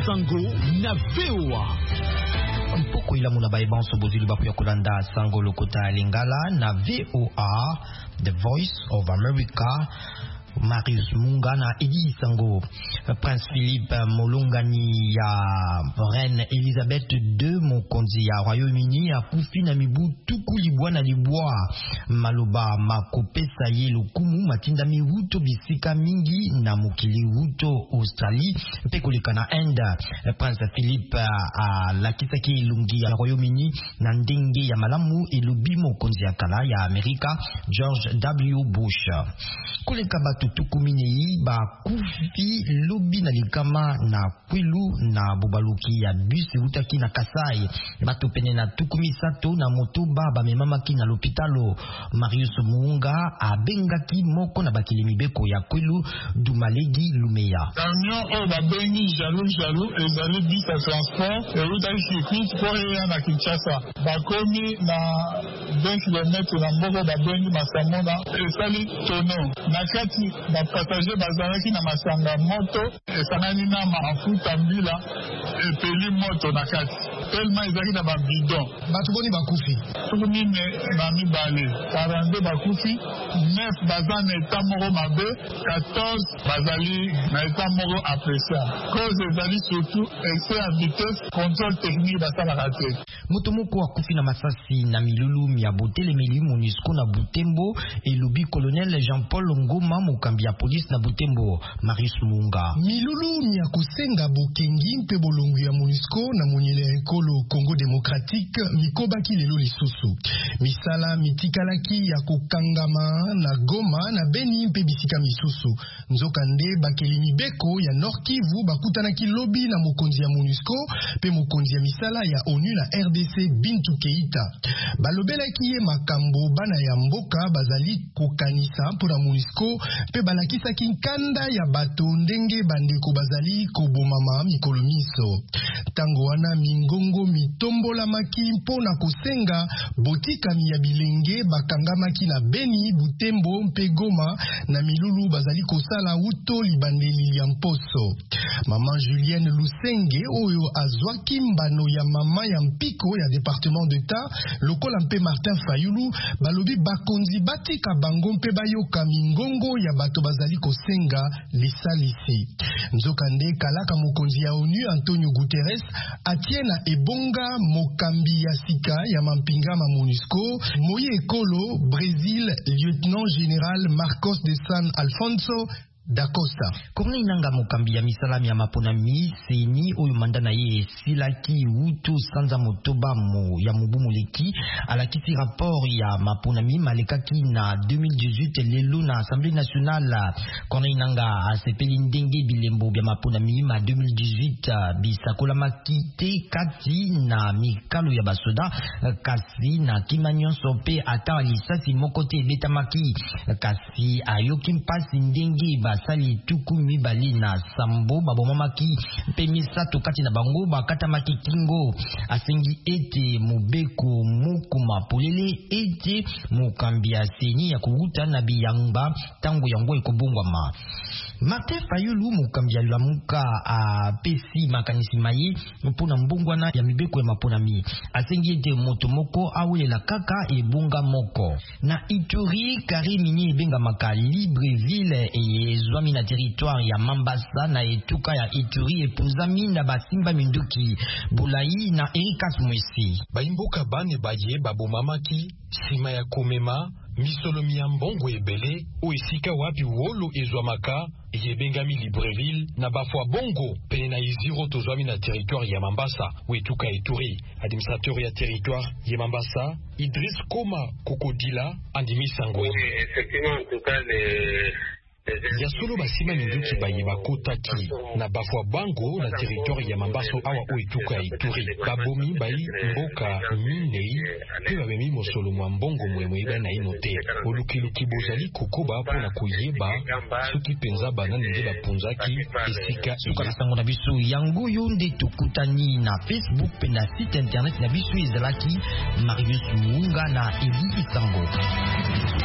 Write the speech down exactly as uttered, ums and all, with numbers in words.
Sango na V O A. Mpoko ila muna baiban sobozili bapu ya kulanda Sango Lokota Lingala na V O A, The Voice of America. Marius Munga na Edi Sango. Prince Philippe Molongani ya Reine Elisabeth deux Mokonzi ya Royaume-Uni ya kufi na mibu tuku libwa na libwa maloba makopesa ye lukumu matinda miwuto bisika mingi na mukili wuto Australie pekoleka na Inde. Prince Philippe a lakisaki ilungi ya Royaume-Uni na ndenge ya malamu elubi mokonzi ya kala ya Amerika George W. Bush. Koleka batu tukumini ba kufi lobi na likama na kwilu na bubaluki ya bus utaki na Kasai batu pene na tukumi sato na motoba ba memamaki na lopitalo. Marius Munga abengaki moko na bakili mibeko ya kwilu Dumalegi Lumeya. Camion o ba bengi jalou jalou ezali bus ya transport e utaki circuit po ya na Kinshasa bakomi na vingt kilomètres na mboko ba bengi masamona esali tono na kati ba passager bazalaki na masanga moto esangani na mafuta mbila epeli moto na kati tellement ezalaki na babidon bato boni bakufi tukumi me na mibale quarante-deux bakufi neuf baza na eta moko mabe quatorze bazali na eta moko appréciable cause ezali surtout excès à vitesse contrôle technique basalaka te. Moto moko akufi na masasi na milulu ya botelemeli MONUSCO na Butembo elobi colonel Jean-Paul Ngoma mokambi ya police na Butembo. Marius Munga milulu ya kusenga bokengi mpe bolongo ya MONUSCO na monyele ekolo Congo Démocratique mikobaki lelo lisusu misala mitikalaki ya kokangama na Goma na Beni mpe bisika misusu nzokande bakeli mibeko ya Nord Kivu bakutanaki lobi na mokonzi ya MONUSCO pe mokonzi ya misala ya ONU na R D C Bintou Keita balobelaki ye makambo bana ya mboka bazali kokanisa mpona MONUSCO pe balakisaki nkanda ya bato ndenge bandeko bazali kobomama mikolo miso tango wana mingongo mitombolamaki mpona kosenga botikami ya bilenge bakangamaki na Beni Butembo mpe Goma na milulu bazali kosala uto libandeli ya mposo. Mama Julienne Lusenge oyo azwaki mbano ya mama ya mpiko ya département d'État lokola mpe Martin Fayulu balobi bakonzi batika bango mpe bayoka mingongo ya bato bazali kosenga lisalisi. Nzokande kalaka mokonzi ya ONU Antonio Guterres atie na ebonga mokambi ya sika ya mampinga ma MONUSCO moye ekolo Brésil lieutenant général Marcos de San Alfonso da Costa. Komna inanga mokambi ya misalami ya maponami seni oyo mandana ye silaki utu sanza motoba mo ya mubumu leki alakiti rapport ya maponami malekaki na deux mille dix-huit lelo na Assemblée nationale. Komna inanga asepeli ndenge bilembo ya maponami ma deux mille dix-huit bisakola makite kati na mikalo ya basoda kasi na kimanyonso pe ata lisasi mokote betamaki kasi ayoki mpasi ndenge ba sali tuku mibali na sambo babomamaki mpe misato kati na bango bakatamaki kingo asengi ete mobeko mokuma polele ete mokambi ya seni ya kuguta na biyanga tango yango ekobongwama. Martin Fayulu mokambi ya lamuka a pesi makanisi maye mpona mbongwana ya mibeko ya maponami asengi ete moto moko awelela kaka ebonga moko na Ituri Karimini ebenga maka Libreville e zwami na territoire ya Mambasa na etuka ya Ituri epunzami na basimba minduki Bulai na Erikas Mwesi. Baimboka bane baye babomamaki sima ya komema misolomi ya mbongo ebele o esika wapi wolo ezwamaka yebengami Libreville na bafwa bongo pene na iziro tozwami na territoire ya Mambasa wetuka Ituri. Administrateur ya territoire ya Mambasa Idris Koma Kokodila andimi sango. Oui, effectivement, en tout cas les ya solo basima minduki baye bakotaki na bafwa bango na territoire ya Mambaso awa oituka ya Ituri babomi bayi mboka minei pe babemi mosolo mwa mbongo mwemwe bana inote olukiluki bozali kokoba pona kuyeba soki penza bana nde bapunzaki esika sukala sango na biso yango yo nde tukutani na Facebook pe na site internet na biso ezalaki Marius Munga na Eli Isango.